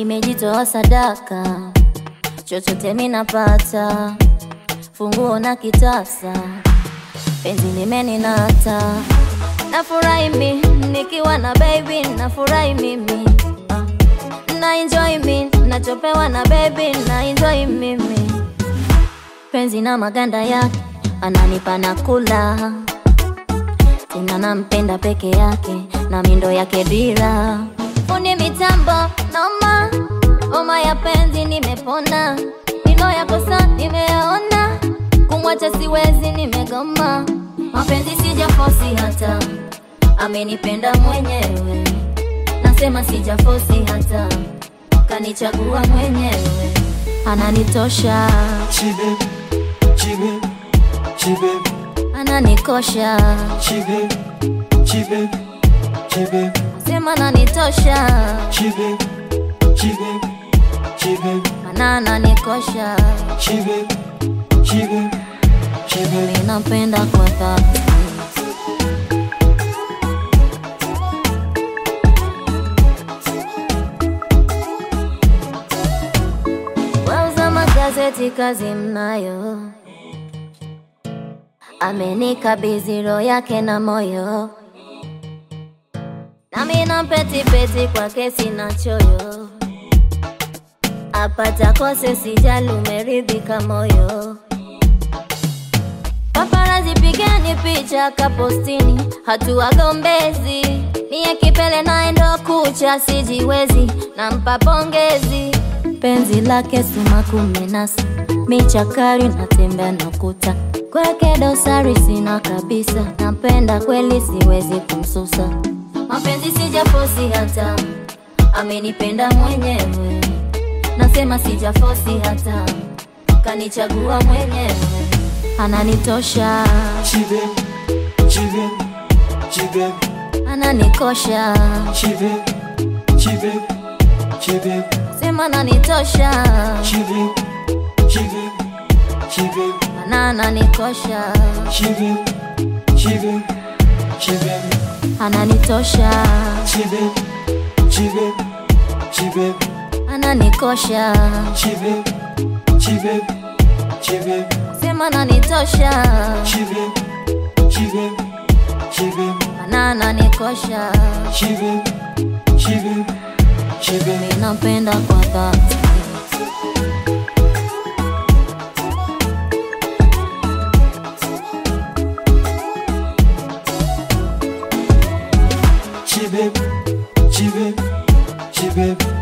nimejitoa sadaka, chochote minapata, funguo na kitasa, penzi limeninata. Nafurahi mimi nikiwa na baby, nafurahi mimi, na enjoy mimi nachopewa na baby, na enjoy mimi. Penzi na maganda yake ananipa na kula, tena nampenda peke yake na mindo yake dira. Fundi mitambo noma, homa ya penzi nimepona, nino ya kosa nimeona, kumwacha siwezi nimegoma. Mapenzi sijafosi hata, amenipenda mwenyewe, nasema sijafosi hata, kanichagua mwenyewe, ananitosha. Chibe, chibe, chibe, ananikosha. Chibe, chibe, chibe, sema ananitosha. Chibe, chibe, chibe, ananikosha. Chibe, chibe, chibe, ninapenda kwa dhati. Wauza magazeti kazi mnayo, amenikabidhi roho yake na moyo, nami na peti kwa kesi na choyo. Apata kose sijali, umeridhika moyo. Paparazi pigeni picha kapostini, hatua gombezi, niye kipele naendo kucha sijiwezi, nampa pongezi. Penzi lake suma kumenasa, michakari natembea nakuta, kwake dosari sina kabisa, napenda kweli siwezi kumsusa. Mapenzi sijafosi hata, amenipenda mwenyewe, nasema sijafosi hata, kanichagua mwenyewe, ananitosha. chibe, chibe, chibe, ananikosha. chibe, chibe, chibe, sema ananitosha. chibe, chibe, chibe, ananikosha. chibe, chibe, chibe, ananitosha. chibe, chibe, chibe, ananikosha. chibe, chibe, chibe, sema ananitosha. chibe, chibe, chibe, ananikosha. chibe, chibe, chibe, ninapenda kwa dhati. chibe, chibe, chibe.